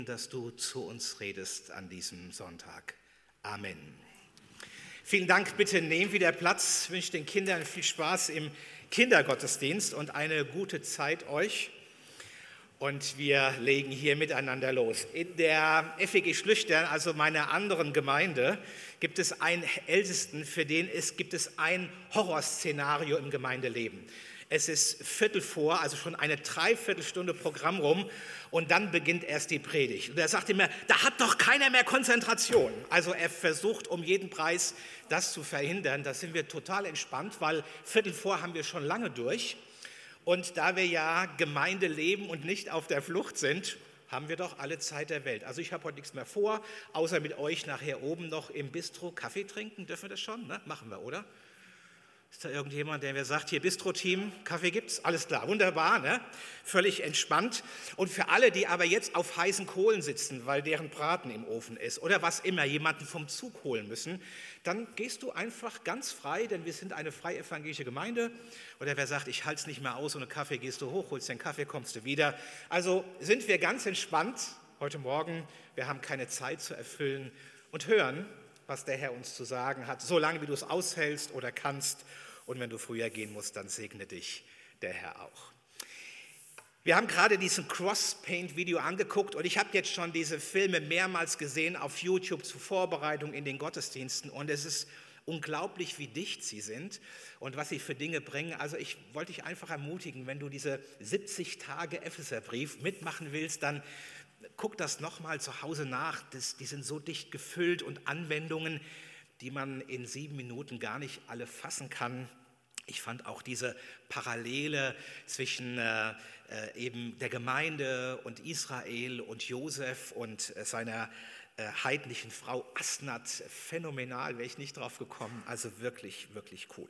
dass du zu uns redest an diesem Sonntag. Amen. Vielen Dank, bitte nehmt wieder Platz. Ich wünsche den Kindern viel Spaß im Kindergottesdienst und eine gute Zeit euch. Und wir legen hier miteinander los. In der FEG Schlüchtern, also meiner anderen Gemeinde, gibt es einen Ältesten, für den gibt es ein Horrorszenario im Gemeindeleben. Es ist Viertel vor, also schon eine Dreiviertelstunde Programm rum und dann beginnt erst die Predigt. Und er sagt immer, da hat doch keiner mehr Konzentration. Also er versucht um jeden Preis das zu verhindern. Da sind wir total entspannt, weil Viertel vor haben wir schon lange durch. Und da wir ja Gemeinde leben und nicht auf der Flucht sind, haben wir doch alle Zeit der Welt. Also ich habe heute nichts mehr vor, außer mit euch nachher oben noch im Bistro Kaffee trinken. Dürfen wir das schon? Ne? Machen wir, oder? Ist da irgendjemand, der mir sagt, hier Bistro-Team, Kaffee gibt's? Alles klar, wunderbar, ne? Völlig entspannt. Und für alle, die aber jetzt auf heißen Kohlen sitzen, weil deren Braten im Ofen ist oder was immer, jemanden vom Zug holen müssen, dann gehst du einfach ganz frei, denn wir sind eine freie evangelische Gemeinde. Oder wer sagt, ich halte es nicht mehr aus, ohne Kaffee, gehst du hoch, holst den Kaffee, kommst du wieder. Also sind wir ganz entspannt heute Morgen. Wir haben keine Zeit zu erfüllen und hören, was der Herr uns zu sagen hat, solange wie du es aushältst oder kannst. Und wenn du früher gehen musst, dann segne dich der Herr auch. Wir haben gerade diesen Cross-Paint-Video angeguckt und ich habe jetzt schon diese Filme mehrmals gesehen auf YouTube zur Vorbereitung in den Gottesdiensten und es ist unglaublich, wie dicht sie sind und was sie für Dinge bringen. Also ich wollte dich einfach ermutigen, wenn du diese 70 Tage Epheserbrief mitmachen willst, dann guck das nochmal zu Hause nach. Die sind so dicht gefüllt und Anwendungen, die man in 7 Minuten gar nicht alle fassen kann. Ich fand auch diese Parallele zwischen eben der Gemeinde und Israel und Josef und seiner heidnischen Frau Asnath phänomenal, wäre ich nicht drauf gekommen. Also wirklich, wirklich cool.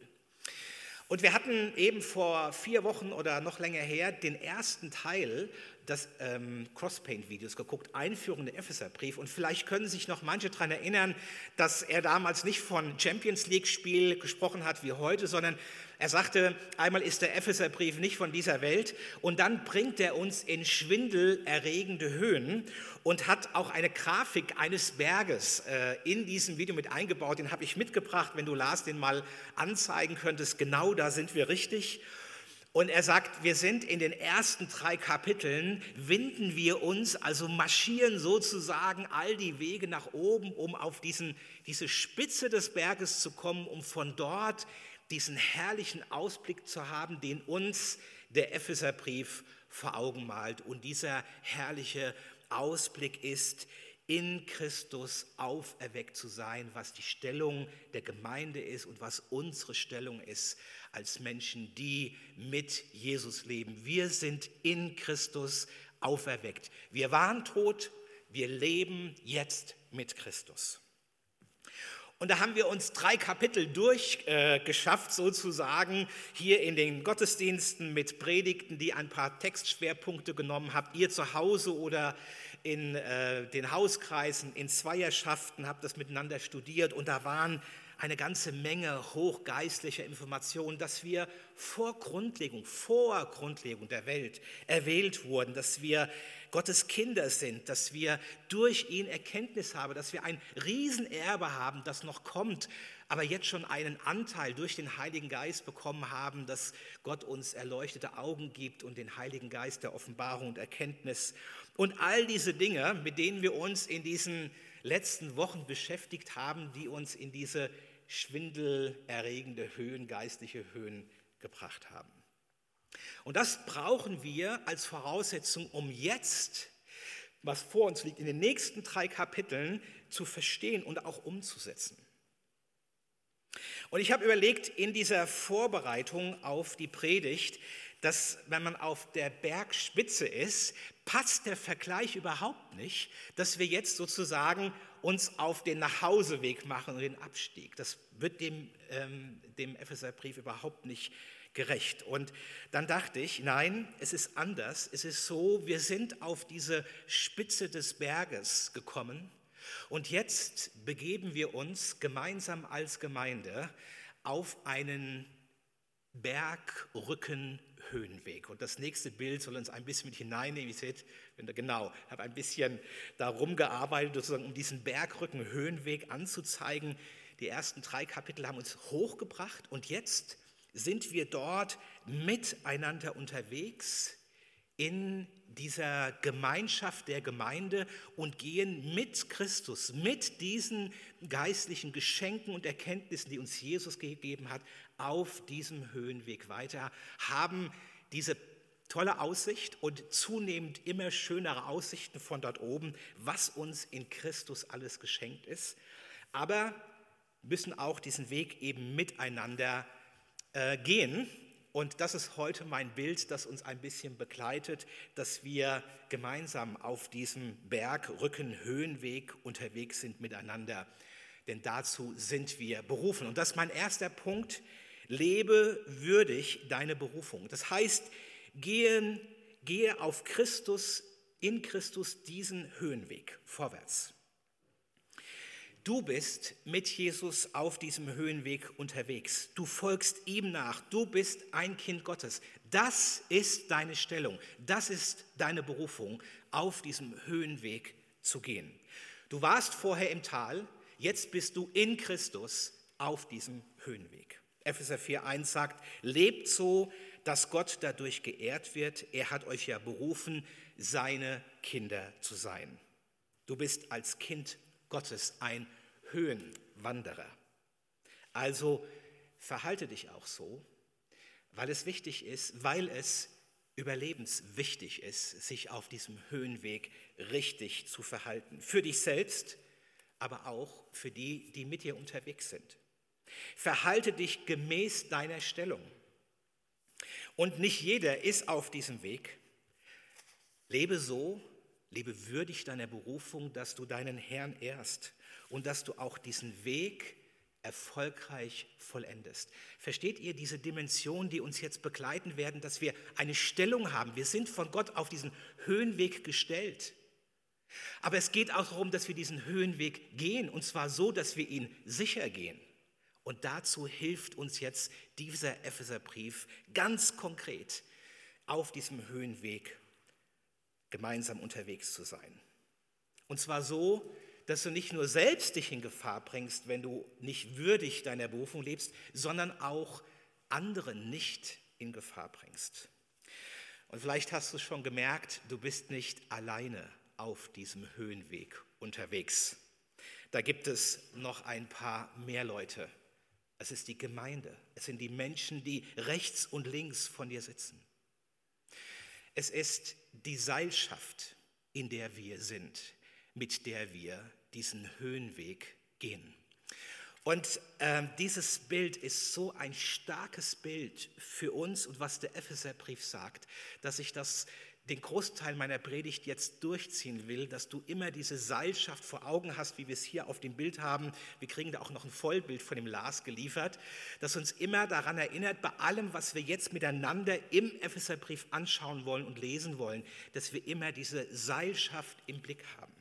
Und wir hatten eben vor 4 Wochen oder noch länger her den ersten Teil des Crosspaint-Videos geguckt, Einführung der Epheserbrief. Und vielleicht können sich noch manche daran erinnern, dass er damals nicht von Champions League-Spiel gesprochen hat wie heute, sondern er sagte, einmal ist der Epheserbrief nicht von dieser Welt und dann bringt er uns in schwindelerregende Höhen und hat auch eine Grafik eines Berges in diesem Video mit eingebaut. Den habe ich mitgebracht, wenn du Lars den mal anzeigen könntest. Genau da sind wir richtig. Und er sagt, wir sind in den ersten 3 Kapiteln, winden wir uns, also marschieren sozusagen all die Wege nach oben, um auf diese Spitze des Berges zu kommen, um von dort diesen herrlichen Ausblick zu haben, den uns der Epheserbrief vor Augen malt. Und dieser herrliche Ausblick ist, in Christus auferweckt zu sein, was die Stellung der Gemeinde ist und was unsere Stellung ist als Menschen, die mit Jesus leben. Wir sind in Christus auferweckt. Wir waren tot, wir leben jetzt mit Christus. Und da haben wir uns 3 Kapitel durchgeschafft, sozusagen, hier in den Gottesdiensten mit Predigten, die ein paar Textschwerpunkte genommen habt. Ihr zu Hause oder in den Hauskreisen, in Zweierschaften, habt das miteinander studiert. Und da waren eine ganze Menge hochgeistlicher Informationen, dass wir vor Grundlegung der Welt erwählt wurden, dass wir Gottes Kinder sind, dass wir durch ihn Erkenntnis haben, dass wir ein Riesenerbe haben, das noch kommt, aber jetzt schon einen Anteil durch den Heiligen Geist bekommen haben, dass Gott uns erleuchtete Augen gibt und den Heiligen Geist der Offenbarung und Erkenntnis. Und all diese Dinge, mit denen wir uns in diesen letzten Wochen beschäftigt haben, die uns in diese schwindelerregende Höhen, geistliche Höhen gebracht haben. Und das brauchen wir als Voraussetzung, um jetzt, was vor uns liegt, in den nächsten 3 Kapiteln zu verstehen und auch umzusetzen. Und ich habe überlegt, in dieser Vorbereitung auf die Predigt, dass wenn man auf der Bergspitze ist, passt der Vergleich überhaupt nicht, dass wir jetzt sozusagen uns auf den Nachhauseweg machen und den Abstieg. Das wird dem Epheserbrief überhaupt nicht gerecht. Und dann dachte ich, nein, es ist anders. Es ist so, wir sind auf diese Spitze des Berges gekommen und jetzt begeben wir uns gemeinsam als Gemeinde auf einen Bergrückenhöhenweg. Und das nächste Bild soll uns ein bisschen mit hineinnehmen. Ihr seht, genau, ich habe ein bisschen darum gearbeitet, sozusagen, um diesen Bergrückenhöhenweg anzuzeigen. Die ersten 3 Kapitel haben uns hochgebracht und jetzt sind wir dort miteinander unterwegs in dieser Gemeinschaft der Gemeinde und gehen mit Christus, mit diesen geistlichen Geschenken und Erkenntnissen, die uns Jesus gegeben hat, auf diesem Höhenweg weiter, haben diese tolle Aussicht und zunehmend immer schönere Aussichten von dort oben, was uns in Christus alles geschenkt ist, aber müssen auch diesen Weg eben miteinander gehen. Und das ist heute mein Bild, das uns ein bisschen begleitet, dass wir gemeinsam auf diesem Bergrückenhöhenweg unterwegs sind miteinander. Denn dazu sind wir berufen. Und das ist mein erster Punkt. Lebe würdig deine Berufung. Das heißt, gehe auf Christus, in Christus diesen Höhenweg vorwärts. Du bist mit Jesus auf diesem Höhenweg unterwegs. Du folgst ihm nach. Du bist ein Kind Gottes. Das ist deine Stellung. Das ist deine Berufung, auf diesem Höhenweg zu gehen. Du warst vorher im Tal, jetzt bist du in Christus auf diesem Höhenweg. Epheser 4,1 sagt, lebt so, dass Gott dadurch geehrt wird. Er hat euch ja berufen, seine Kinder zu sein. Du bist als Kind Gottes ein Höhenwanderer. Also verhalte dich auch so, weil es wichtig ist, weil es überlebenswichtig ist, sich auf diesem Höhenweg richtig zu verhalten. Für dich selbst, aber auch für die, die mit dir unterwegs sind. Verhalte dich gemäß deiner Stellung. Und nicht jeder ist auf diesem Weg. Lebe so, lebe würdig deiner Berufung, dass du deinen Herrn ehrst und dass du auch diesen Weg erfolgreich vollendest. Versteht ihr diese Dimension, die uns jetzt begleiten werden, dass wir eine Stellung haben? Wir sind von Gott auf diesen Höhenweg gestellt. Aber es geht auch darum, dass wir diesen Höhenweg gehen, und zwar so, dass wir ihn sicher gehen. Und dazu hilft uns jetzt dieser Epheserbrief ganz konkret, auf diesem Höhenweg gemeinsam unterwegs zu sein. Und zwar so, dass du nicht nur selbst dich in Gefahr bringst, wenn du nicht würdig deiner Berufung lebst, sondern auch andere nicht in Gefahr bringst. Und vielleicht hast du es schon gemerkt, du bist nicht alleine auf diesem Höhenweg unterwegs. Da gibt es noch ein paar mehr Leute. Es ist die Gemeinde, es sind die Menschen, die rechts und links von dir sitzen. Es ist die Seilschaft, in der wir sind, mit der wir diesen Höhenweg gehen. Und dieses Bild ist so ein starkes Bild für uns und was der Epheserbrief sagt, dass ich den Großteil meiner Predigt jetzt durchziehen will, dass du immer diese Seilschaft vor Augen hast, wie wir es hier auf dem Bild haben. Wir kriegen da auch noch ein Vollbild von dem Lars geliefert, das uns immer daran erinnert, bei allem, was wir jetzt miteinander im Epheserbrief anschauen wollen und lesen wollen, dass wir immer diese Seilschaft im Blick haben.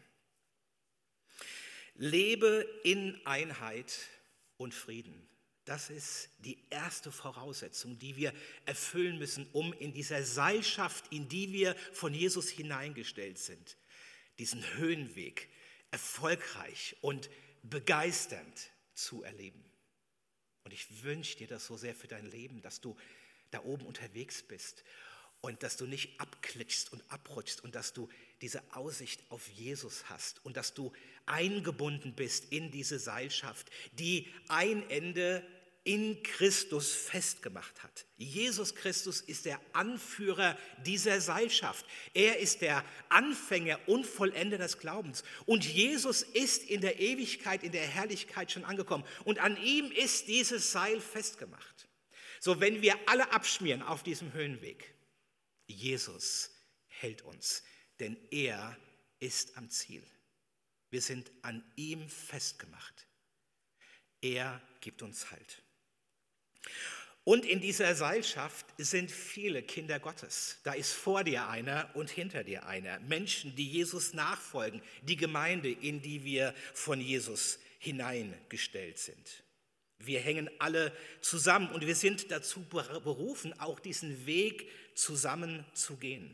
Lebe in Einheit und Frieden. Das ist die erste Voraussetzung, die wir erfüllen müssen, um in dieser Seilschaft, in die wir von Jesus hineingestellt sind, diesen Höhenweg erfolgreich und begeisternd zu erleben. Und ich wünsche dir das so sehr für dein Leben, dass du da oben unterwegs bist und dass du nicht abklitschst und abrutschst und dass du diese Aussicht auf Jesus hast und dass du eingebunden bist in diese Seilschaft, die ein Ende in Christus festgemacht hat. Jesus Christus ist der Anführer dieser Seilschaft. Er ist der Anfänger und Vollender des Glaubens. Und Jesus ist in der Ewigkeit, in der Herrlichkeit schon angekommen. Und an ihm ist dieses Seil festgemacht. So, wenn wir alle abschmieren auf diesem Höhenweg, Jesus hält uns, denn er ist am Ziel. Wir sind an ihm festgemacht. Er gibt uns Halt. Und in dieser Seilschaft sind viele Kinder Gottes. Da ist vor dir einer und hinter dir einer. Menschen, die Jesus nachfolgen, die Gemeinde, in die wir von Jesus hineingestellt sind. Wir hängen alle zusammen und wir sind dazu berufen, auch diesen Weg zusammen zu gehen.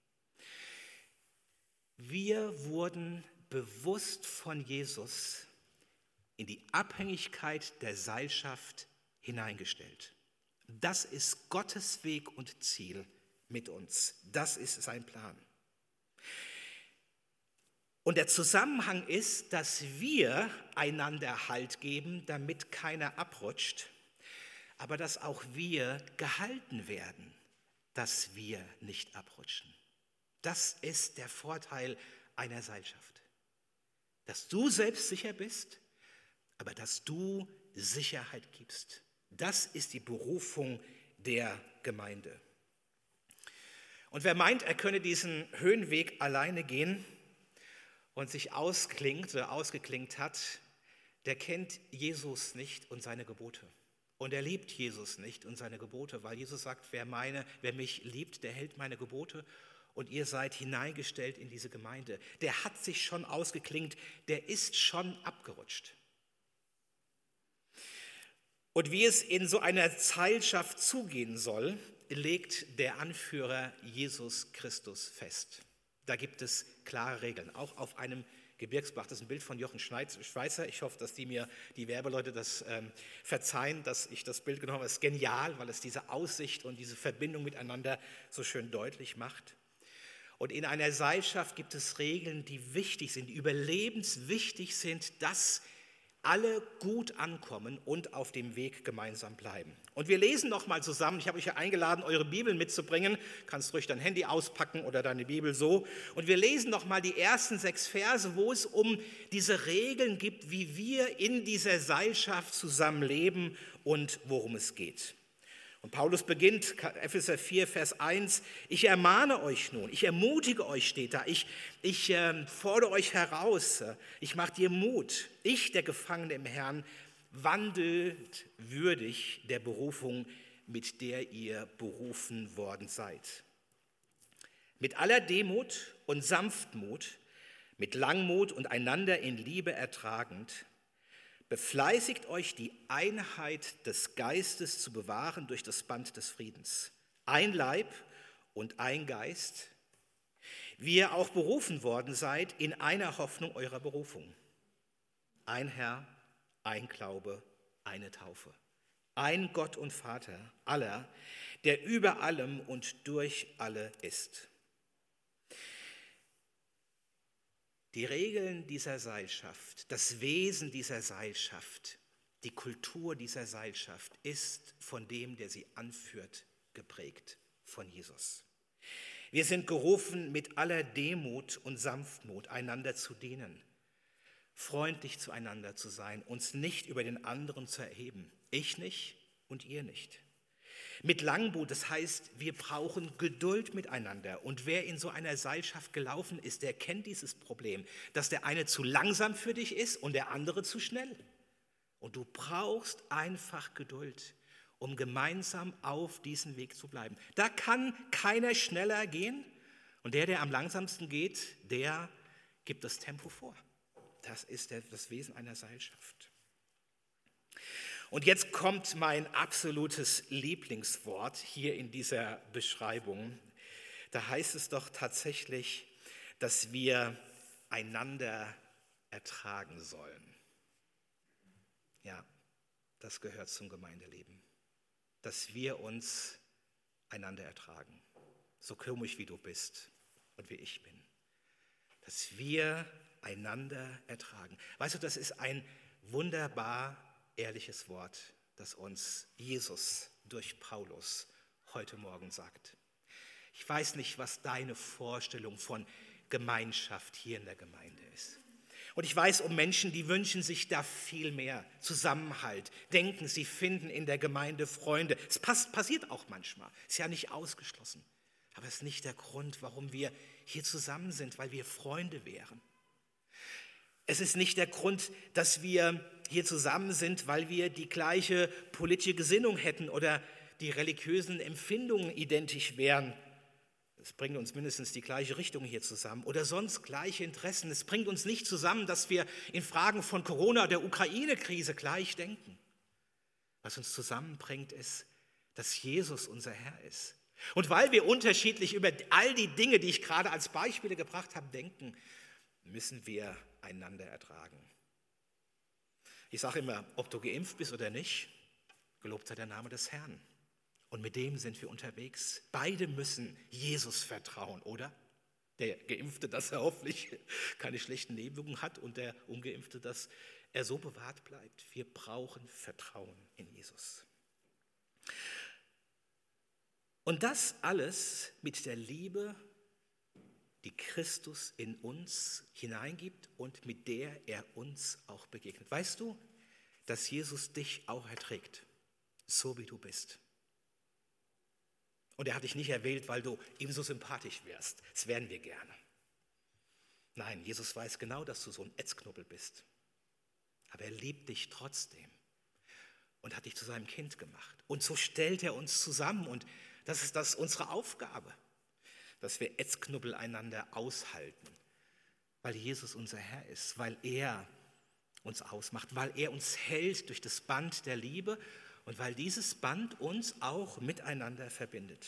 Wir wurden bewusst von Jesus in die Abhängigkeit der Seilschaft hineingestellt. Das ist Gottes Weg und Ziel mit uns. Das ist sein Plan. Und der Zusammenhang ist, dass wir einander Halt geben, damit keiner abrutscht, aber dass auch wir gehalten werden, dass wir nicht abrutschen. Das ist der Vorteil einer Seilschaft. Dass du selbst sicher bist, aber dass du Sicherheit gibst. Das ist die Berufung der Gemeinde. Und wer meint, er könne diesen Höhenweg alleine gehen und sich ausgeklinkt hat, der kennt Jesus nicht und seine Gebote. Und er liebt Jesus nicht und seine Gebote, weil Jesus sagt, wer mich liebt, der hält meine Gebote. Und ihr seid hineingestellt in diese Gemeinde. Der hat sich schon ausgeklinkt, der ist schon abgerutscht. Und wie es in so einer Seilschaft zugehen soll, legt der Anführer Jesus Christus fest. Da gibt es klare Regeln, auch auf einem Gebirgsbach. Das ist ein Bild von Jochen Schweizer. Ich hoffe, dass die mir, die Werbeleute, das verzeihen, dass ich das Bild genommen habe. Es ist genial, weil es diese Aussicht und diese Verbindung miteinander so schön deutlich macht. Und in einer Seilschaft gibt es Regeln, die wichtig sind, die überlebenswichtig sind, dass alle gut ankommen und auf dem Weg gemeinsam bleiben. Und wir lesen noch mal zusammen. Ich habe euch ja eingeladen, eure Bibeln mitzubringen. Kannst ruhig dein Handy auspacken oder deine Bibel so. Und wir lesen noch mal die ersten 6 Verse, wo es um diese Regeln geht, wie wir in dieser Seilschaft zusammenleben und worum es geht. Und Paulus beginnt, Epheser 4, Vers 1, ich ermahne euch nun, ich ermutige euch, steht da, ich fordere euch heraus, ich mache dir Mut, ich, der Gefangene im Herrn, wandelt würdig der Berufung, mit der ihr berufen worden seid. Mit aller Demut und Sanftmut, mit Langmut und einander in Liebe ertragend, befleißigt euch, die Einheit des Geistes zu bewahren durch das Band des Friedens. Ein Leib und ein Geist, wie ihr auch berufen worden seid in einer Hoffnung eurer Berufung. Ein Herr, ein Glaube, eine Taufe. Ein Gott und Vater aller, der über allem und durch alle ist. Die Regeln dieser Seilschaft, das Wesen dieser Seilschaft, die Kultur dieser Seilschaft ist von dem, der sie anführt, geprägt, von Jesus. Wir sind gerufen, mit aller Demut und Sanftmut einander zu dienen, freundlich zueinander zu sein, uns nicht über den anderen zu erheben, ich nicht und ihr nicht. Mit Langmut, das heißt, wir brauchen Geduld miteinander. Und wer in so einer Seilschaft gelaufen ist, der kennt dieses Problem, dass der eine zu langsam für dich ist und der andere zu schnell. Und du brauchst einfach Geduld, um gemeinsam auf diesem Weg zu bleiben. Da kann keiner schneller gehen und der am langsamsten geht, der gibt das Tempo vor. Das ist das Wesen einer Seilschaft. Und jetzt kommt mein absolutes Lieblingswort hier in dieser Beschreibung. Da heißt es doch tatsächlich, dass wir einander ertragen sollen. Ja, das gehört zum Gemeindeleben. Dass wir uns einander ertragen. So komisch wie du bist und wie ich bin. Dass wir einander ertragen. Weißt du, das ist ein wunderbar ehrliches Wort, das uns Jesus durch Paulus heute Morgen sagt. Ich weiß nicht, was deine Vorstellung von Gemeinschaft hier in der Gemeinde ist. Und ich weiß um Menschen, die wünschen sich da viel mehr Zusammenhalt, denken, sie finden in der Gemeinde Freunde. Es passiert auch manchmal, ist ja nicht ausgeschlossen. Aber es ist nicht der Grund, warum wir hier zusammen sind, weil wir Freunde wären. Es ist nicht der Grund, dass wir hier zusammen sind, weil wir die gleiche politische Gesinnung hätten oder die religiösen Empfindungen identisch wären. Es bringt uns mindestens die gleiche Richtung hier zusammen oder sonst gleiche Interessen. Es bringt uns nicht zusammen, dass wir in Fragen von Corona oder der Ukraine-Krise gleich denken. Was uns zusammenbringt, ist, dass Jesus unser Herr ist. Und weil wir unterschiedlich über all die Dinge, die ich gerade als Beispiele gebracht habe, denken, müssen wir einander ertragen. Ich sage immer, ob du geimpft bist oder nicht, gelobt sei der Name des Herrn. Und mit dem sind wir unterwegs. Beide müssen Jesus vertrauen, oder? Der Geimpfte, dass er hoffentlich keine schlechten Nebenwirkungen hat und der Ungeimpfte, dass er so bewahrt bleibt. Wir brauchen Vertrauen in Jesus. Und das alles mit der Liebe, die Christus in uns hineingibt und mit der er uns auch begegnet. Weißt du, dass Jesus dich auch erträgt, so wie du bist? Und er hat dich nicht erwählt, weil du ihm so sympathisch wärst. Das wären wir gerne. Nein, Jesus weiß genau, dass du so ein Ätzknubbel bist. Aber er liebt dich trotzdem und hat dich zu seinem Kind gemacht. Und so stellt er uns zusammen und das ist unsere Aufgabe, dass wir Ätzknubbel einander aushalten, weil Jesus unser Herr ist, weil er uns ausmacht, weil er uns hält durch das Band der Liebe und weil dieses Band uns auch miteinander verbindet.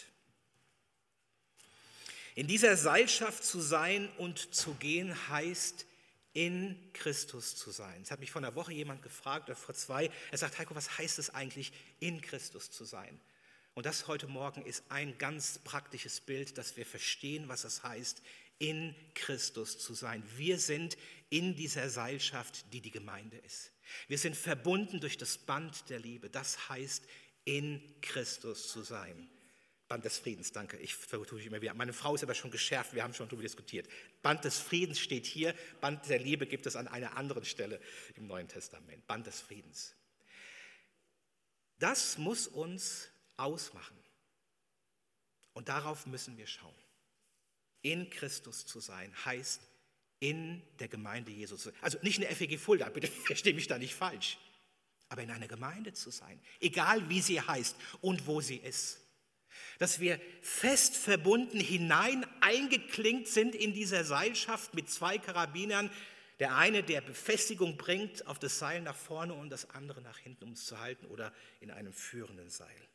In dieser Seilschaft zu sein und zu gehen heißt, in Christus zu sein. Es hat mich vor einer Woche jemand gefragt, oder vor 2, er sagt, Heiko, was heißt es eigentlich, in Christus zu sein? Und das heute Morgen ist ein ganz praktisches Bild, dass wir verstehen, was es heißt, in Christus zu sein. Wir sind in dieser Seilschaft, die die Gemeinde ist. Wir sind verbunden durch das Band der Liebe. Das heißt, in Christus zu sein. Band des Friedens, danke. Ich vertue mich immer wieder. Meine Frau ist aber schon geschärft, wir haben schon darüber diskutiert. Band des Friedens steht hier, Band der Liebe gibt es an einer anderen Stelle im Neuen Testament. Band des Friedens. Das muss uns ausmachen. Und darauf müssen wir schauen. In Christus zu sein heißt, in der Gemeinde Jesus zu sein. Also nicht in der FEG Fulda, bitte verstehe mich da nicht falsch. Aber in einer Gemeinde zu sein, egal wie sie heißt und wo sie ist. Dass wir fest verbunden hinein eingeklinkt sind in dieser Seilschaft mit 2 Karabinern. Der eine, der Befestigung bringt auf das Seil nach vorne und das andere nach hinten, um es zu halten oder in einem führenden Seil.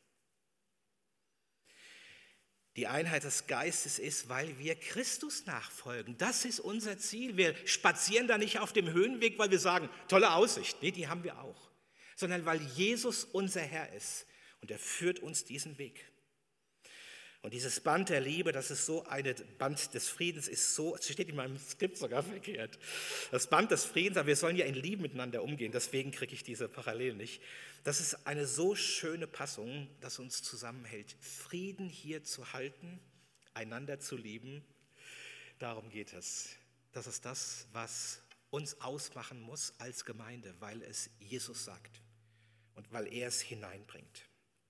Die Einheit des Geistes ist, weil wir Christus nachfolgen. Das ist unser Ziel. Wir spazieren da nicht auf dem Höhenweg, weil wir sagen, tolle Aussicht. Nee, die haben wir auch. Sondern weil Jesus unser Herr ist und er führt uns diesen Weg. Und dieses Band der Liebe, das ist so ein Band des Friedens, ist so, es steht in meinem Skript sogar verkehrt. Das Band des Friedens, aber wir sollen ja in Liebe miteinander umgehen, deswegen kriege ich diese Parallele nicht. Das ist eine so schöne Passung, dass uns zusammenhält. Frieden hier zu halten, einander zu lieben, darum geht es. Das ist das, was uns ausmachen muss als Gemeinde, weil es Jesus sagt und weil er es hineinbringt.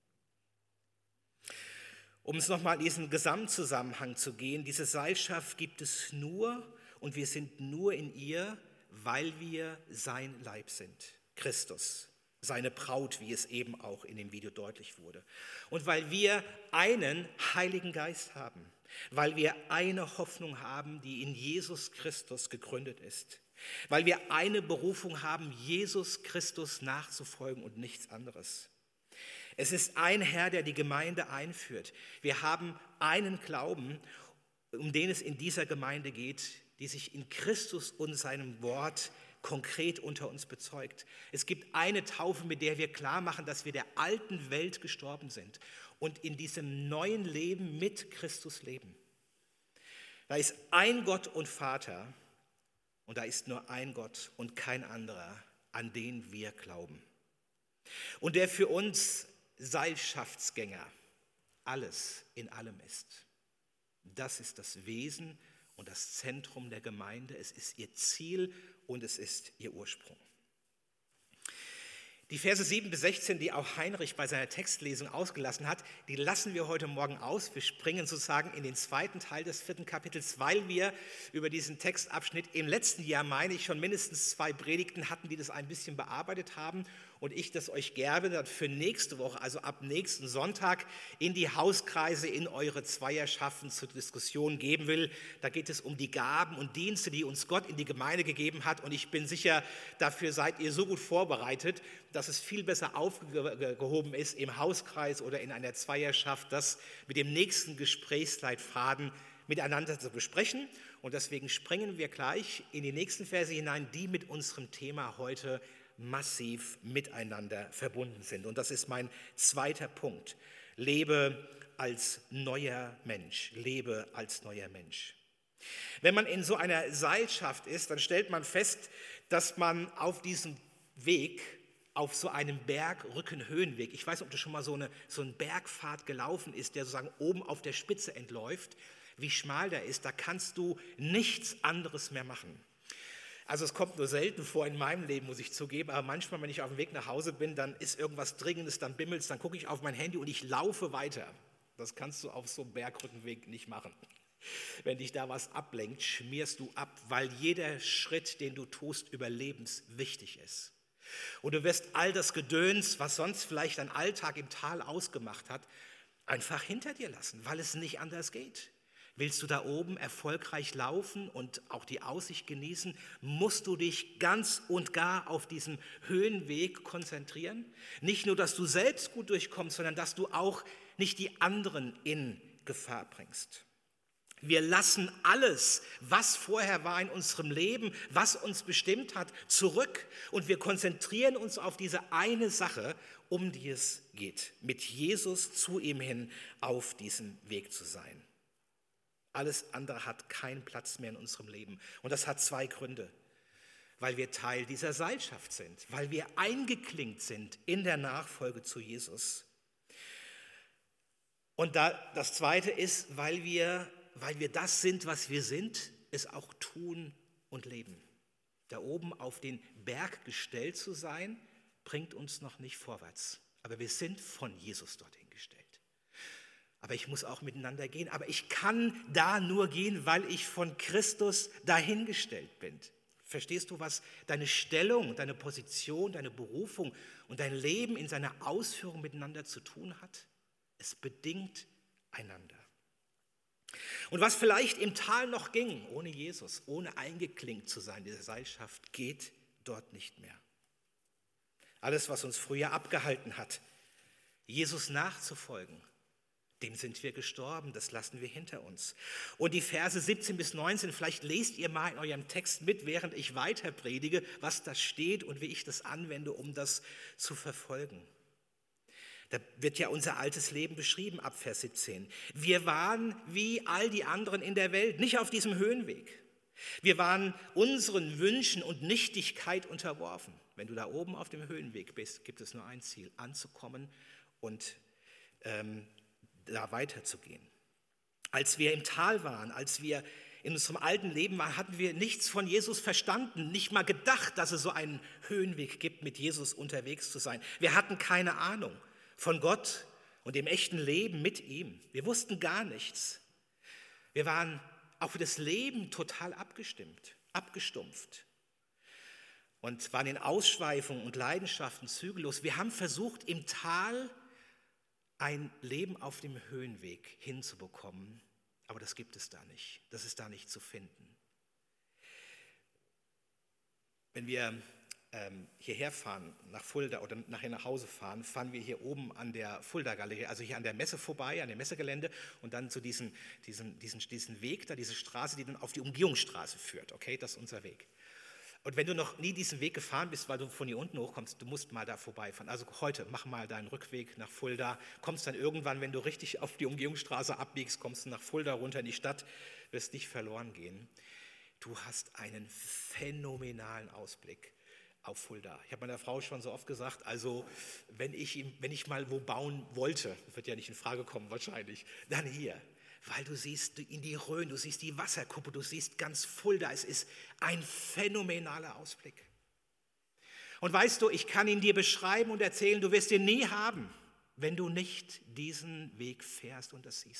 Um es nochmal in diesen Gesamtzusammenhang zu gehen, diese Seilschaft gibt es nur und wir sind nur in ihr, weil wir sein Leib sind, Christus, seine Braut, wie es eben auch in dem Video deutlich wurde. Und weil wir einen Heiligen Geist haben, weil wir eine Hoffnung haben, die in Jesus Christus gegründet ist, weil wir eine Berufung haben, Jesus Christus nachzufolgen und nichts anderes. Es ist ein Herr, der die Gemeinde einführt. Wir haben einen Glauben, um den es in dieser Gemeinde geht, die sich in Christus und seinem Wort konkret unter uns bezeugt. Es gibt eine Taufe, mit der wir klar machen, dass wir der alten Welt gestorben sind und in diesem neuen Leben mit Christus leben. Da ist ein Gott und Vater und da ist nur ein Gott und kein anderer, an den wir glauben. Und der für uns Seilschaftsgänger, alles in allem ist. Das ist das Wesen und das Zentrum der Gemeinde. Es ist ihr Ziel und es ist ihr Ursprung. Die Verse 7 bis 16, die auch Heinrich bei seiner Textlesung ausgelassen hat, die lassen wir heute Morgen aus. Wir springen sozusagen in den zweiten Teil des 4. Kapitels, weil wir über diesen Textabschnitt im letzten Jahr, meine ich, schon mindestens 2 Predigten hatten, die das ein bisschen bearbeitet haben. und ich das euch gerne dann für nächste Woche, also ab nächsten Sonntag, in die Hauskreise, in eure Zweierschaften zur Diskussion geben will. Da geht es um die Gaben und Dienste, die uns Gott in die Gemeinde gegeben hat, und ich bin sicher, dafür seid ihr so gut vorbereitet, dass es viel besser aufgehoben ist im Hauskreis oder in einer Zweierschaft, das mit dem nächsten Gesprächsleitfaden miteinander zu besprechen. Und deswegen springen wir gleich in die nächsten Verse hinein, die mit unserem Thema heute massiv miteinander verbunden sind. Und das ist mein zweiter Punkt. Lebe als neuer Mensch. Lebe als neuer Mensch. Wenn man in so einer Seilschaft ist, dann stellt man fest, dass man auf diesem Weg, auf so einem Bergrückenhöhenweg, ich weiß nicht, ob du schon mal so eine Bergpfad gelaufen ist, der sozusagen oben auf der Spitze entläuft, wie schmal der ist, da kannst du nichts anderes mehr machen. Also es kommt nur selten vor in meinem Leben, muss ich zugeben, aber manchmal, wenn ich auf dem Weg nach Hause bin, dann ist irgendwas Dringendes, dann bimmelt's, dann gucke ich auf mein Handy und ich laufe weiter. Das kannst du auf so einem Bergrückenweg nicht machen. Wenn dich da was ablenkt, schmierst du ab, weil jeder Schritt, den du tust, überlebenswichtig ist. Und du wirst all das Gedöns, was sonst vielleicht dein Alltag im Tal ausgemacht hat, einfach hinter dir lassen, weil es nicht anders geht. Willst du da oben erfolgreich laufen und auch die Aussicht genießen, musst du dich ganz und gar auf diesen Höhenweg konzentrieren. Nicht nur, dass du selbst gut durchkommst, sondern dass du auch nicht die anderen in Gefahr bringst. Wir lassen alles, was vorher war in unserem Leben, was uns bestimmt hat, zurück, und wir konzentrieren uns auf diese eine Sache, um die es geht, mit Jesus zu ihm hin auf diesem Weg zu sein. Alles andere hat keinen Platz mehr in unserem Leben. Und das hat zwei Gründe. Weil wir Teil dieser Seilschaft sind, weil wir eingeklinkt sind in der Nachfolge zu Jesus. Und das Zweite ist, weil wir das sind, was wir sind, es auch tun und leben. Da oben auf den Berg gestellt zu sein, bringt uns noch nicht vorwärts. Aber wir sind von Jesus dorthin gestellt. Aber ich muss auch miteinander gehen. Aber ich kann da nur gehen, weil ich von Christus dahingestellt bin. Verstehst du, was deine Stellung, deine Position, deine Berufung und dein Leben in seiner Ausführung miteinander zu tun hat? Es bedingt einander. Und was vielleicht im Tal noch ging, ohne Jesus, ohne eingeklinkt zu sein, diese Seilschaft, geht dort nicht mehr. Alles, was uns früher abgehalten hat, Jesus nachzufolgen, dem sind wir gestorben, das lassen wir hinter uns. Und die Verse 17 bis 19, vielleicht lest ihr mal in eurem Text mit, während ich weiter predige, was da steht und wie ich das anwende, um das zu verfolgen. Da wird ja unser altes Leben beschrieben ab Vers 17. Wir waren wie all die anderen in der Welt, nicht auf diesem Höhenweg. Wir waren unseren Wünschen und Nichtigkeit unterworfen. Wenn du da oben auf dem Höhenweg bist, gibt es nur ein Ziel, anzukommen und da weiterzugehen. Als wir im Tal waren, als wir in unserem alten Leben waren, hatten wir nichts von Jesus verstanden, nicht mal gedacht, dass es so einen Höhenweg gibt, mit Jesus unterwegs zu sein. Wir hatten keine Ahnung von Gott und dem echten Leben mit ihm. Wir wussten gar nichts. Wir waren auch für das Leben total abgestumpft und waren in Ausschweifungen und Leidenschaften zügellos. Wir haben versucht, im Tal ein Leben auf dem Höhenweg hinzubekommen, aber das gibt es da nicht. Das ist da nicht zu finden. Wenn wir hierher fahren, nach Fulda oder nachher nach Hause fahren, fahren wir hier oben an der Fulda-Galerie, also hier an der Messe vorbei, an dem Messegelände, und dann zu diesen Weg da, diese Straße, die dann auf die Umgehungsstraße führt. Okay, das ist unser Weg. Und wenn du noch nie diesen Weg gefahren bist, weil du von hier unten hochkommst, du musst mal da vorbeifahren. Also heute, mach mal deinen Rückweg nach Fulda, kommst dann irgendwann, wenn du richtig auf die Umgehungsstraße abbiegst, kommst du nach Fulda runter in die Stadt, wirst nicht verloren gehen. Du hast einen phänomenalen Ausblick auf Fulda. Ich habe meiner Frau schon so oft gesagt, also wenn ich mal wo bauen wollte, wird ja nicht in Frage kommen wahrscheinlich, dann hier. Weil du siehst in die Rhön, du siehst die Wasserkuppe, du siehst ganz Fulda. Es ist ein phänomenaler Ausblick. Und weißt du, ich kann ihn dir beschreiben und erzählen, du wirst ihn nie haben, wenn du nicht diesen Weg fährst und das siehst.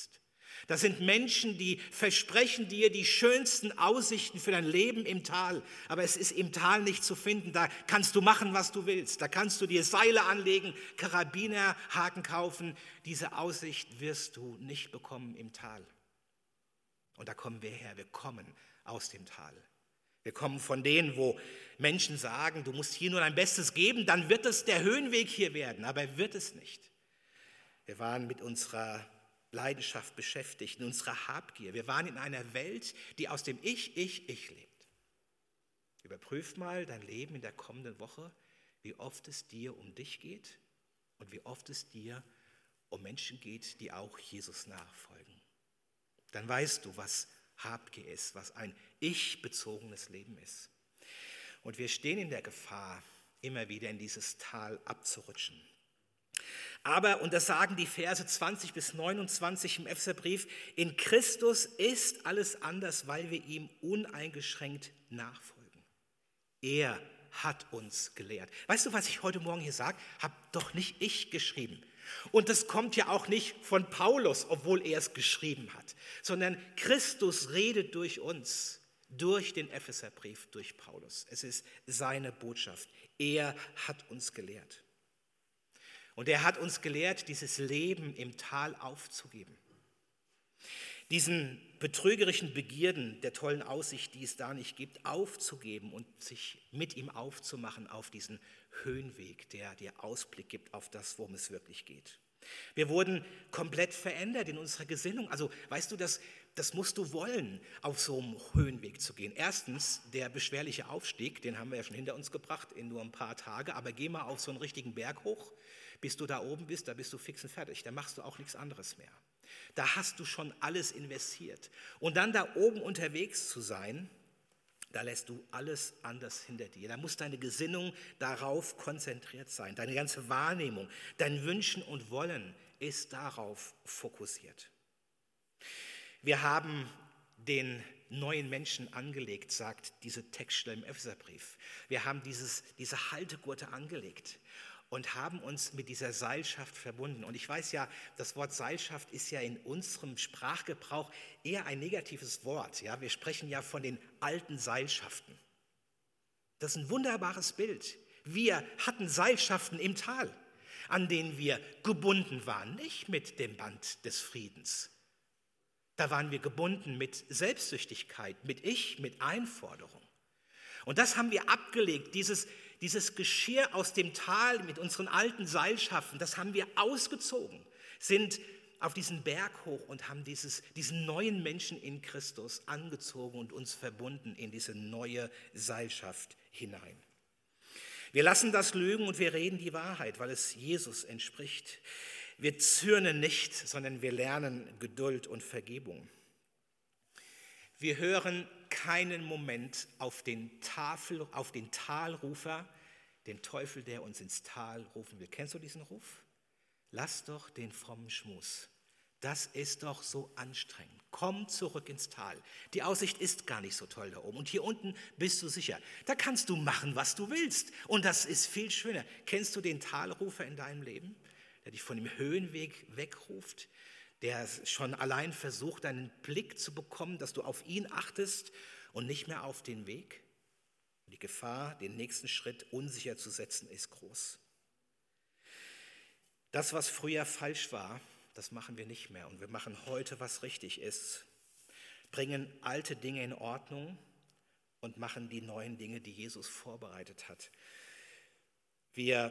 Das sind Menschen, die versprechen dir die schönsten Aussichten für dein Leben im Tal. Aber es ist im Tal nicht zu finden. Da kannst du machen, was du willst. Da kannst du dir Seile anlegen, Karabinerhaken kaufen. Diese Aussicht wirst du nicht bekommen im Tal. Und da kommen wir her. Wir kommen aus dem Tal. Wir kommen von denen, wo Menschen sagen, du musst hier nur dein Bestes geben, dann wird es der Höhenweg hier werden. Aber er wird es nicht. Wir waren mit unserer Leidenschaft beschäftigt, in unserer Habgier. Wir waren in einer Welt, die aus dem Ich lebt. Überprüf mal dein Leben in der kommenden Woche, wie oft es dir um dich geht und wie oft es dir um Menschen geht, die auch Jesus nachfolgen. Dann weißt du, was Habgier ist, was ein ich-bezogenes Leben ist. Und wir stehen in der Gefahr, immer wieder in dieses Tal abzurutschen. Aber, und das sagen die Verse 20 bis 29 im Epheserbrief, in Christus ist alles anders, weil wir ihm uneingeschränkt nachfolgen. Er hat uns gelehrt. Weißt du, was ich heute Morgen hier sage? Hab doch nicht ich geschrieben. Und das kommt ja auch nicht von Paulus, obwohl er es geschrieben hat, sondern Christus redet durch uns, durch den Epheserbrief, durch Paulus. Es ist seine Botschaft. Er hat uns gelehrt. Und er hat uns gelehrt, dieses Leben im Tal aufzugeben. Diesen betrügerischen Begierden der tollen Aussicht, die es da nicht gibt, aufzugeben und sich mit ihm aufzumachen auf diesen Höhenweg, der dir Ausblick gibt auf das, worum es wirklich geht. Wir wurden komplett verändert in unserer Gesinnung. Also weißt du, das musst du wollen, auf so einem Höhenweg zu gehen. Erstens, der beschwerliche Aufstieg, den haben wir ja schon hinter uns gebracht in nur ein paar Tage, aber geh mal auf so einen richtigen Berg hoch. Bis du da oben bist, da bist du fix und fertig. Da machst du auch nichts anderes mehr. Da hast du schon alles investiert. Und dann da oben unterwegs zu sein, da lässt du alles anders hinter dir. Da muss deine Gesinnung darauf konzentriert sein. Deine ganze Wahrnehmung, dein Wünschen und Wollen ist darauf fokussiert. Wir haben den neuen Menschen angelegt, sagt diese Textstelle im Epheserbrief. Wir haben diese Haltegurte angelegt und haben uns mit dieser Seilschaft verbunden. Und ich weiß ja, das Wort Seilschaft ist ja in unserem Sprachgebrauch eher ein negatives Wort. Ja? Wir sprechen ja von den alten Seilschaften. Das ist ein wunderbares Bild. Wir hatten Seilschaften im Tal, an denen wir gebunden waren, nicht mit dem Band des Friedens. Da waren wir gebunden mit Selbstsüchtigkeit, mit Ich, mit Einforderung. Und das haben wir abgelegt, dieses Geschirr aus dem Tal mit unseren alten Seilschaften, das haben wir ausgezogen, sind auf diesen Berg hoch und haben diesen neuen Menschen in Christus angezogen und uns verbunden in diese neue Seilschaft hinein. Wir lassen das Lügen und wir reden die Wahrheit, weil es Jesus entspricht. Wir zürnen nicht, sondern wir lernen Geduld und Vergebung. Wir hören keinen Moment auf den Talrufer, den Teufel, der uns ins Tal rufen will. Kennst du diesen Ruf? Lass doch den frommen Schmus. Das ist doch so anstrengend. Komm zurück ins Tal. Die Aussicht ist gar nicht so toll da oben. Und hier unten bist du sicher. Da kannst du machen, was du willst. Und das ist viel schöner. Kennst du den Talrufer in deinem Leben, der dich von dem Höhenweg wegruft? Der schon allein versucht, deinen Blick zu bekommen, dass du auf ihn achtest und nicht mehr auf den Weg. Die Gefahr, den nächsten Schritt unsicher zu setzen, ist groß. Das, was früher falsch war, das machen wir nicht mehr. Und wir machen heute, was richtig ist. Bringen alte Dinge in Ordnung und machen die neuen Dinge, die Jesus vorbereitet hat. Wir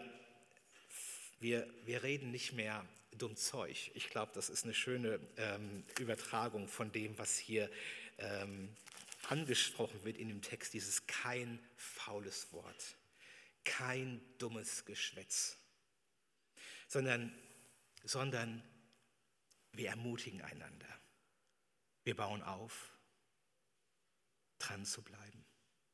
reden nicht mehr dumm Zeug. Ich glaube, das ist eine schöne Übertragung von dem, was hier angesprochen wird in dem Text, dieses kein faules Wort, kein dummes Geschwätz, sondern wir ermutigen einander. Wir bauen auf, dran zu bleiben.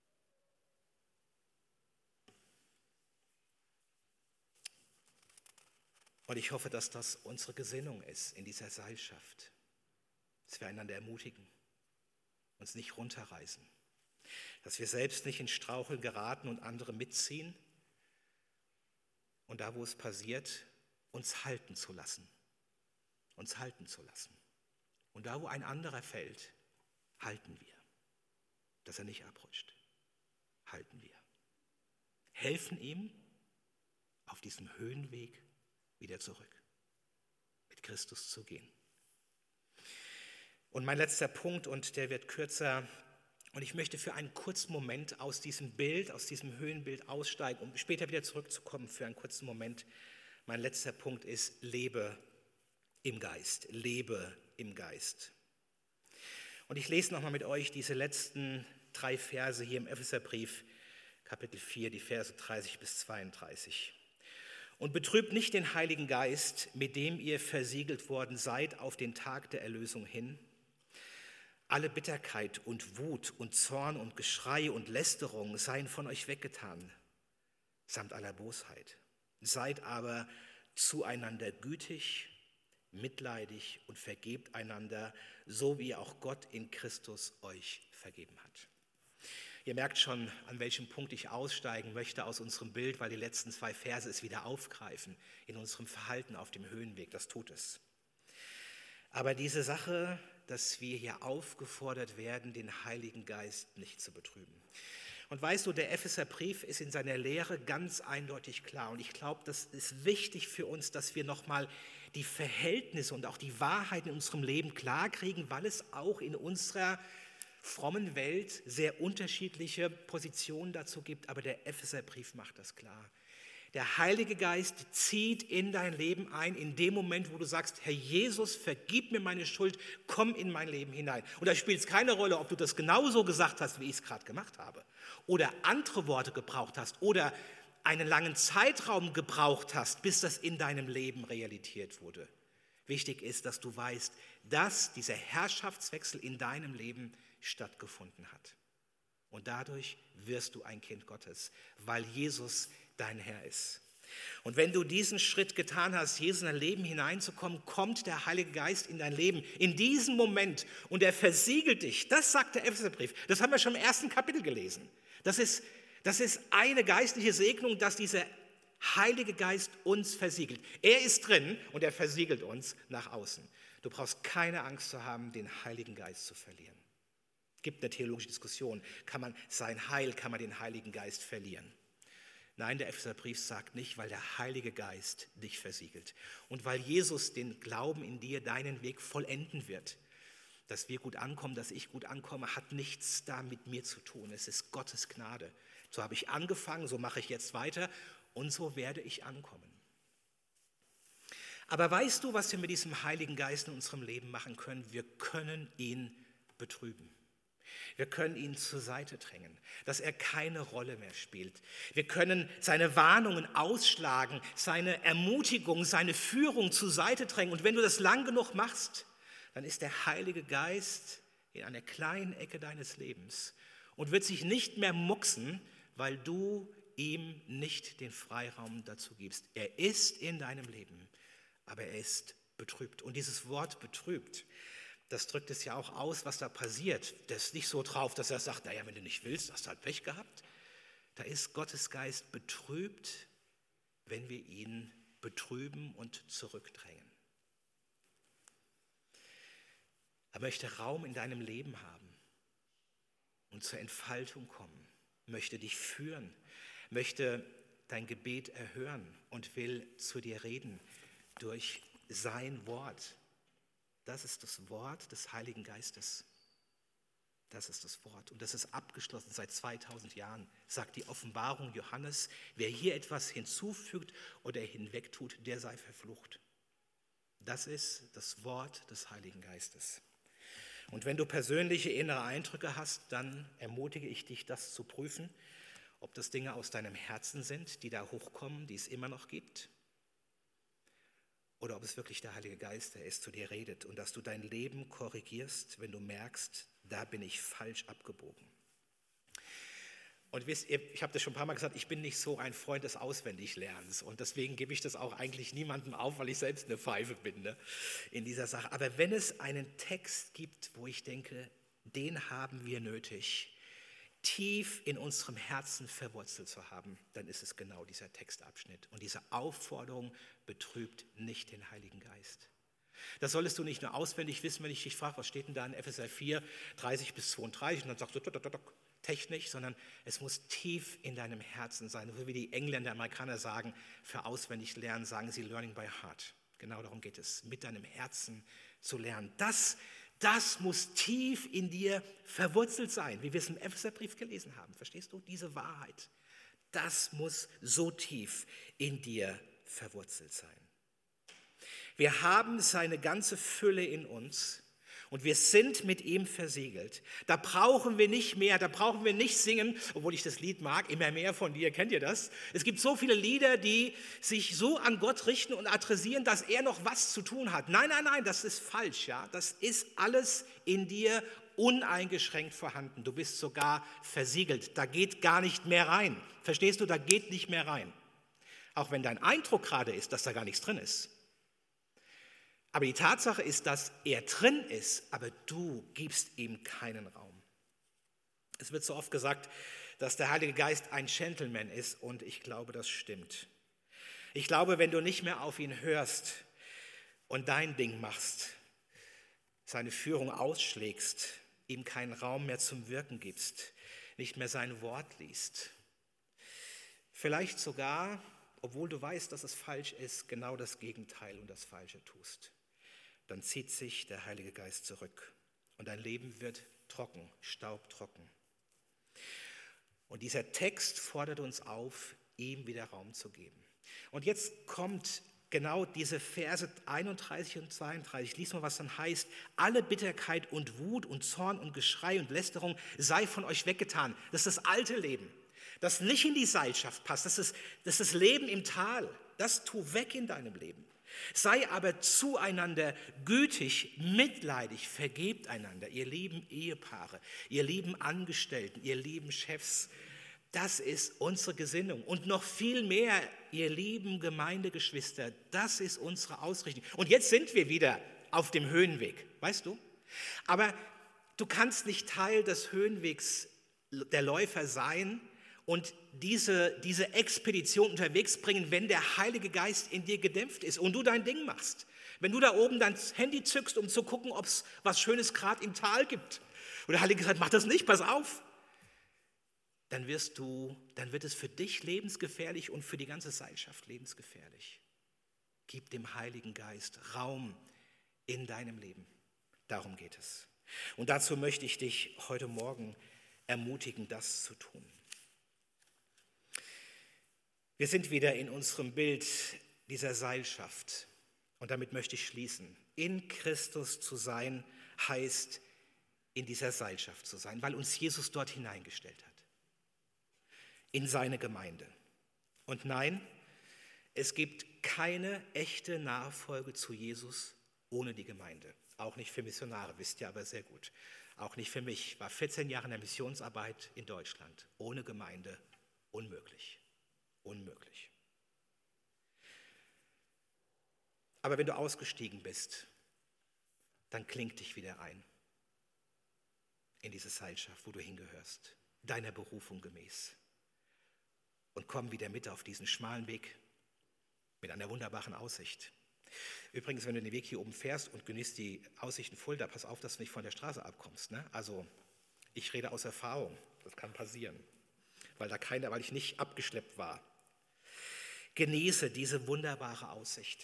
Und ich hoffe, dass das unsere Gesinnung ist in dieser Seilschaft, dass wir einander ermutigen, uns nicht runterreißen, dass wir selbst nicht in Straucheln geraten und andere mitziehen und da, wo es passiert, uns halten zu lassen. Und da, wo ein anderer fällt, halten wir, dass er nicht abrutscht. Halten wir. Helfen ihm auf diesem Höhenweg wieder zurück, mit Christus zu gehen. Und mein letzter Punkt, und der wird kürzer, und ich möchte für einen kurzen Moment aus diesem Bild, aus diesem Höhenbild aussteigen, um später wieder zurückzukommen für einen kurzen Moment. Mein letzter Punkt ist, lebe im Geist, lebe im Geist. Und ich lese nochmal mit euch diese letzten 3 Verse hier im Epheserbrief, Kapitel 4, die Verse 30 bis 32. Und betrübt nicht den Heiligen Geist, mit dem ihr versiegelt worden seid auf den Tag der Erlösung hin. Alle Bitterkeit und Wut und Zorn und Geschrei und Lästerung seien von euch weggetan, samt aller Bosheit. Seid aber zueinander gütig, mitleidig und vergebt einander, so wie auch Gott in Christus euch vergeben hat. Ihr merkt schon, an welchem Punkt ich aussteigen möchte aus unserem Bild, weil die letzten 2 Verse es wieder aufgreifen in unserem Verhalten auf dem Höhenweg. Das tut es. Aber diese Sache, dass wir hier aufgefordert werden, den Heiligen Geist nicht zu betrüben. Und weißt du, der Epheserbrief ist in seiner Lehre ganz eindeutig klar. Und ich glaube, das ist wichtig für uns, dass wir nochmal die Verhältnisse und auch die Wahrheit in unserem Leben klarkriegen, weil es auch in unserer frommen Welt sehr unterschiedliche Positionen dazu gibt. Aber der Epheserbrief macht das klar. Der Heilige Geist zieht in dein Leben ein, in dem Moment, wo du sagst, Herr Jesus, vergib mir meine Schuld, komm in mein Leben hinein. Und da spielt es keine Rolle, ob du das genauso gesagt hast, wie ich es gerade gemacht habe, oder andere Worte gebraucht hast, oder einen langen Zeitraum gebraucht hast, bis das in deinem Leben realisiert wurde. Wichtig ist, dass du weißt, dass dieser Herrschaftswechsel in deinem Leben stattgefunden hat. Und dadurch wirst du ein Kind Gottes, weil Jesus dein Herr ist. Und wenn du diesen Schritt getan hast, Jesus in dein Leben hineinzukommen, kommt der Heilige Geist in dein Leben in diesem Moment und er versiegelt dich. Das sagt der Epheserbrief. Das haben wir schon im 1. Kapitel gelesen. Das ist eine geistliche Segnung, dass dieser Heilige Geist uns versiegelt. Er ist drin und er versiegelt uns nach außen. Du brauchst keine Angst zu haben, den Heiligen Geist zu verlieren. Es gibt eine theologische Diskussion. Kann man den Heiligen Geist verlieren? Nein, der Epheserbrief sagt nicht, weil der Heilige Geist dich versiegelt und weil Jesus den Glauben in dir deinen Weg vollenden wird. Dass wir gut ankommen, dass ich gut ankomme, hat nichts da mit mir zu tun. Es ist Gottes Gnade. So habe ich angefangen, so mache ich jetzt weiter und so werde ich ankommen. Aber weißt du, was wir mit diesem Heiligen Geist in unserem Leben machen können? Wir können ihn betrüben. Wir können ihn zur Seite drängen, dass er keine Rolle mehr spielt. Wir können seine Warnungen ausschlagen, seine Ermutigung, seine Führung zur Seite drängen. Und wenn du das lang genug machst, dann ist der Heilige Geist in einer kleinen Ecke deines Lebens und wird sich nicht mehr mucksen, weil du ihm nicht den Freiraum dazu gibst. Er ist in deinem Leben, aber er ist betrübt. Und dieses Wort betrübt, das drückt es ja auch aus, was da passiert. Das ist nicht so drauf, dass er sagt, naja, wenn du nicht willst, hast du halt Pech gehabt. Da ist Gottes Geist betrübt, wenn wir ihn betrüben und zurückdrängen. Er möchte Raum in deinem Leben haben und zur Entfaltung kommen, möchte dich führen, möchte dein Gebet erhören und will zu dir reden durch sein Wort. Das ist das Wort des Heiligen Geistes. Das ist das Wort. Und das ist abgeschlossen seit 2000 Jahren, sagt die Offenbarung Johannes. Wer hier etwas hinzufügt oder hinwegtut, der sei verflucht. Das ist das Wort des Heiligen Geistes. Und wenn du persönliche innere Eindrücke hast, dann ermutige ich dich, das zu prüfen, ob das Dinge aus deinem Herzen sind, die da hochkommen, die es immer noch gibt. Oder ob es wirklich der Heilige Geist, der ist, zu dir redet und dass du dein Leben korrigierst, wenn du merkst, da bin ich falsch abgebogen. Und wisst ihr, ich habe das schon ein paar Mal gesagt, ich bin nicht so ein Freund des Auswendiglernens und deswegen gebe ich das auch eigentlich niemandem auf, weil ich selbst eine Pfeife bin, ne, in dieser Sache. Aber wenn es einen Text gibt, wo ich denke, den haben wir nötig, tief in unserem Herzen verwurzelt zu haben, dann ist es genau dieser Textabschnitt. Und diese Aufforderung betrübt nicht den Heiligen Geist. Das solltest du nicht nur auswendig wissen, wenn ich dich frage, was steht denn da in Epheser 4, 30 bis 32, und dann sagst du technisch, sondern es muss tief in deinem Herzen sein. So wie die Engländer, Amerikaner sagen, für auswendig lernen, sagen sie learning by heart. Genau darum geht es, mit deinem Herzen zu lernen. Das muss tief in dir verwurzelt sein, wie wir es im Epheserbrief gelesen haben. Verstehst du? Diese Wahrheit, das muss so tief in dir verwurzelt sein. Wir haben seine ganze Fülle in uns und wir sind mit ihm versiegelt. Da brauchen wir nicht mehr, da brauchen wir nicht singen, obwohl ich das Lied mag, immer mehr von dir, kennt ihr das? Es gibt so viele Lieder, die sich so an Gott richten und adressieren, dass er noch was zu tun hat. Nein, das ist falsch, ja. Das ist alles in dir uneingeschränkt vorhanden. Du bist sogar versiegelt, da geht gar nicht mehr rein. Verstehst du, da geht nicht mehr rein. Auch wenn dein Eindruck gerade ist, dass da gar nichts drin ist. Aber die Tatsache ist, dass er drin ist, aber du gibst ihm keinen Raum. Es wird so oft gesagt, dass der Heilige Geist ein Gentleman ist und ich glaube, das stimmt. Ich glaube, wenn du nicht mehr auf ihn hörst und dein Ding machst, seine Führung ausschlägst, ihm keinen Raum mehr zum Wirken gibst, nicht mehr sein Wort liest, vielleicht sogar, obwohl du weißt, dass es falsch ist, genau das Gegenteil und das Falsche tust, dann zieht sich der Heilige Geist zurück und dein Leben wird trocken, staubtrocken. Und dieser Text fordert uns auf, ihm wieder Raum zu geben. Und jetzt kommt genau diese Verse 31 und 32. Lies mal, was dann heißt: Alle Bitterkeit und Wut und Zorn und Geschrei und Lästerung sei von euch weggetan. Das ist das alte Leben, das nicht in die Seilschaft passt. Das ist das Leben im Tal. Das tu weg in deinem Leben. Sei aber zueinander gütig, mitleidig, vergebt einander, ihr lieben Ehepaare, ihr lieben Angestellten, ihr lieben Chefs. Das ist unsere Gesinnung. Und noch viel mehr, ihr lieben Gemeindegeschwister, das ist unsere Ausrichtung. Und jetzt sind wir wieder auf dem Höhenweg, weißt du? Aber du kannst nicht Teil des Höhenwegs der Läufer sein und diese Expedition unterwegs bringen, wenn der Heilige Geist in dir gedämpft ist und du dein Ding machst. Wenn du da oben dein Handy zückst, um zu gucken, ob es was Schönes gerade im Tal gibt. Und der Heilige Geist sagt, mach das nicht, pass auf. Dann wird es für dich lebensgefährlich und für die ganze Seilschaft lebensgefährlich. Gib dem Heiligen Geist Raum in deinem Leben. Darum geht es. Und dazu möchte ich dich heute Morgen ermutigen, das zu tun. Wir sind wieder in unserem Bild dieser Seilschaft. Und damit möchte ich schließen. In Christus zu sein, heißt, in dieser Seilschaft zu sein, weil uns Jesus dort hineingestellt hat. In seine Gemeinde. Und nein, es gibt keine echte Nachfolge zu Jesus ohne die Gemeinde. Auch nicht für Missionare, wisst ihr aber sehr gut. Auch nicht für mich. Ich war 14 Jahre in der Missionsarbeit in Deutschland. Ohne Gemeinde unmöglich. Unmöglich. Aber wenn du ausgestiegen bist, dann kling dich wieder ein in diese Seilschaft, wo du hingehörst, deiner Berufung gemäß. Und komm wieder mit auf diesen schmalen Weg mit einer wunderbaren Aussicht. Übrigens, wenn du den Weg hier oben fährst und genießt die Aussichten Fulda, pass auf, dass du nicht von der Straße abkommst. Ne? Also, ich rede aus Erfahrung, das kann passieren, weil ich nicht abgeschleppt war. Genieße diese wunderbare Aussicht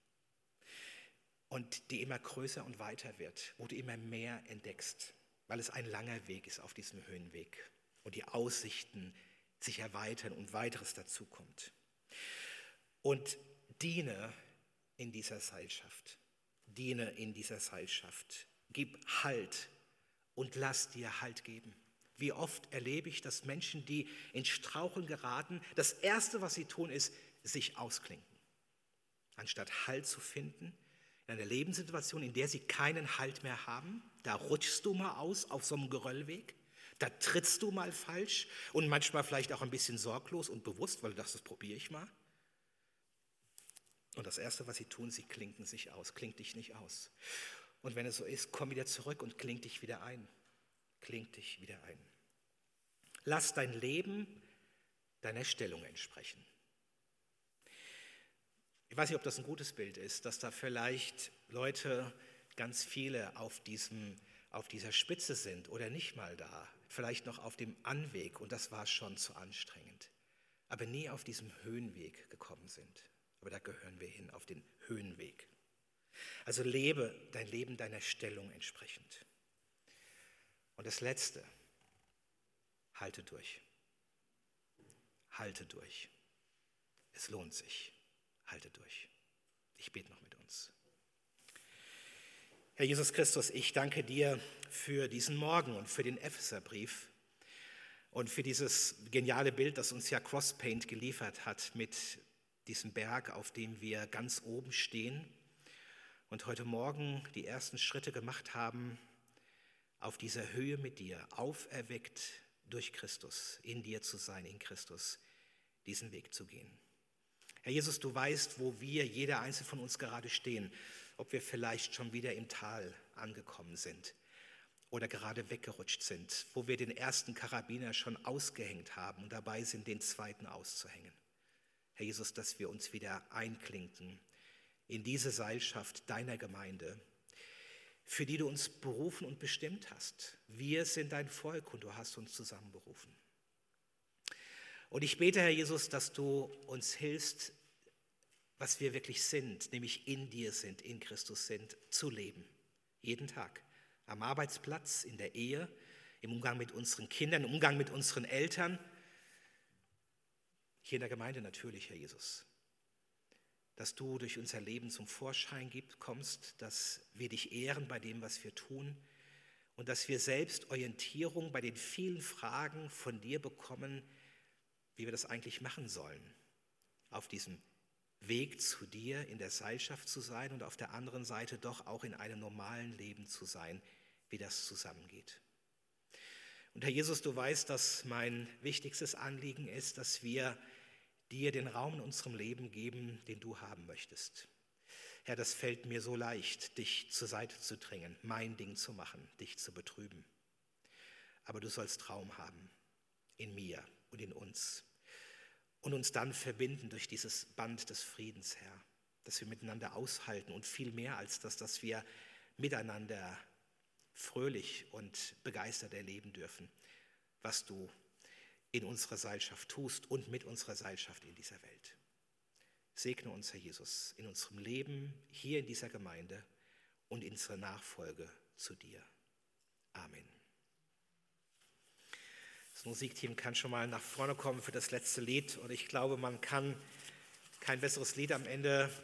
und die immer größer und weiter wird, wo du immer mehr entdeckst, weil es ein langer Weg ist auf diesem Höhenweg und die Aussichten sich erweitern und weiteres dazukommt. Und diene in dieser Seilschaft. Diene in dieser Seilschaft. Gib Halt und lass dir Halt geben. Wie oft erlebe ich, dass Menschen, die ins Straucheln geraten, das Erste, was sie tun, ist, sich ausklinken. Anstatt Halt zu finden, in einer Lebenssituation, in der sie keinen Halt mehr haben, da rutschst du mal aus auf so einem Geröllweg, da trittst du mal falsch und manchmal vielleicht auch ein bisschen sorglos und bewusst, weil du dachtest, das probiere ich mal. Und das Erste, was sie tun, sie klinken sich aus. Klink dich nicht aus. Und wenn es so ist, komm wieder zurück und klink dich wieder ein. Klink dich wieder ein. Lass dein Leben deiner Stellung entsprechen. Ich weiß nicht, ob das ein gutes Bild ist, dass da vielleicht Leute, ganz viele auf dieser Spitze sind oder nicht mal da, vielleicht noch auf dem Anweg und das war schon zu anstrengend, aber nie auf diesem Höhenweg gekommen sind. Aber da gehören wir hin, auf den Höhenweg. Also lebe dein Leben deiner Stellung entsprechend. Und das Letzte, halte durch. Halte durch. Es lohnt sich. Halte durch. Ich bete noch mit uns. Herr Jesus Christus, ich danke dir für diesen Morgen und für den Epheserbrief und für dieses geniale Bild, das uns ja Crosspaint geliefert hat mit diesem Berg, auf dem wir ganz oben stehen und heute Morgen die ersten Schritte gemacht haben, auf dieser Höhe mit dir, auferweckt durch Christus, in dir zu sein, in Christus, diesen Weg zu gehen. Herr Jesus, du weißt, wo wir, jeder Einzelne von uns gerade stehen, ob wir vielleicht schon wieder im Tal angekommen sind oder gerade weggerutscht sind, wo wir den ersten Karabiner schon ausgehängt haben und dabei sind, den zweiten auszuhängen. Herr Jesus, dass wir uns wieder einklinken in diese Seilschaft deiner Gemeinde, für die du uns berufen und bestimmt hast. Wir sind dein Volk und du hast uns zusammenberufen. Und ich bete, Herr Jesus, dass du uns hilfst, was wir wirklich sind, nämlich in dir sind, in Christus sind, zu leben. Jeden Tag. Am Arbeitsplatz, in der Ehe, im Umgang mit unseren Kindern, im Umgang mit unseren Eltern. Hier in der Gemeinde natürlich, Herr Jesus. Dass du durch unser Leben zum Vorschein kommst, dass wir dich ehren bei dem, was wir tun und dass wir selbst Orientierung bei den vielen Fragen von dir bekommen, wie wir das eigentlich machen sollen, auf diesem Weg zu dir in der Seilschaft zu sein und auf der anderen Seite doch auch in einem normalen Leben zu sein, wie das zusammengeht. Und Herr Jesus, du weißt, dass mein wichtigstes Anliegen ist, dass wir dir den Raum in unserem Leben geben, den du haben möchtest. Herr, das fällt mir so leicht, dich zur Seite zu drängen, mein Ding zu machen, dich zu betrüben. Aber du sollst Raum haben in mir und in uns und uns dann verbinden durch dieses Band des Friedens, Herr, dass wir miteinander aushalten und viel mehr als das, dass wir miteinander fröhlich und begeistert erleben dürfen, was du in unserer Seilschaft tust und mit unserer Seilschaft in dieser Welt. Segne uns, Herr Jesus, in unserem Leben hier in dieser Gemeinde und in unserer Nachfolge zu dir. Amen. Das Musikteam kann schon mal nach vorne kommen für das letzte Lied und ich glaube, man kann kein besseres Lied am Ende